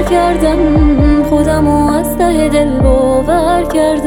باور کردم، خودمو از ته دل باور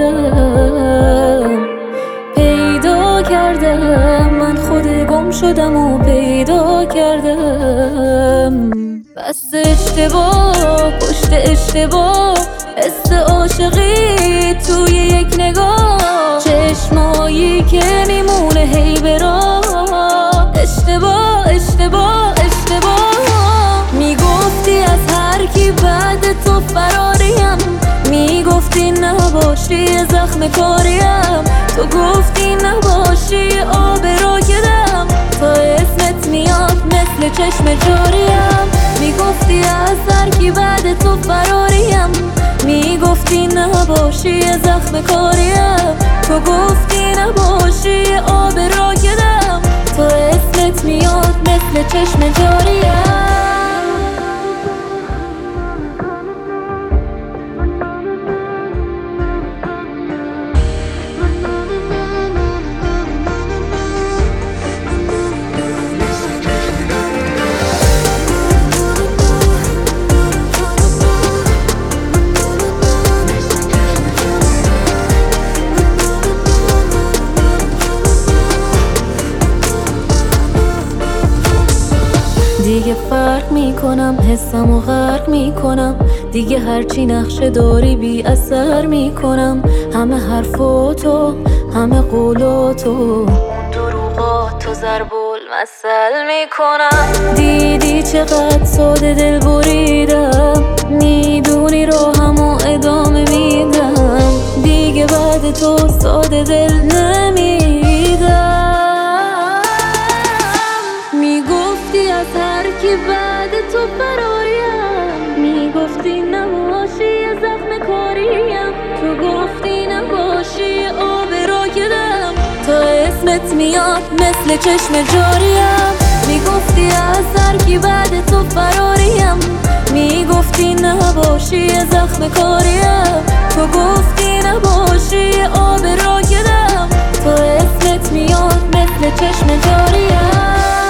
کردم، پیدا کردم من خود گم شدم و پیدا کردم. بس اشتباه پشت اشتباه، حس عاشقی توی یک نگاه، چشمایی که میمونه هی به راه. اشتباه اشتباه اشتباه، میگفتی از هر کی بعد تو فراریم، میگفتی نباشی زخم کاریم، تو گفتی نباشی آب راکدم، تا اسمت میاد مثل چشم جاریم. میگفتی از هر کی بعد تو فراریم، میگفتی نباشی زخم کاریم، تو گفتی نباشی آب راکدم، تا اسمت میاد مثل چشم جاریم. دیگه فرق میکنم، حسمو غرق میکنم، دیگه هرچی نقشه داری بی اثر میکنم. همه حرفاتو همه قولاتو دروغاتو ضرب المثل میکنم. دیدی چقدر ساده دل بریدم، میدونی راهمو ادامه میدم، دیگه بعد تو ساده دل نمیدم. میگفتی از هر کی بعد تو فراریم، میگفتی نباشی زخم کاریم، تو گفتی نباشی آب راکدم، تا اسمت میاد مثل چشم جاریم. میگفتی از هر کی بعد تو فراریم، میگفتی نباشی زخم کاریم، تو گفتی نباشی آب راکدم، تا اسمت میاد مثل چشم جاریم.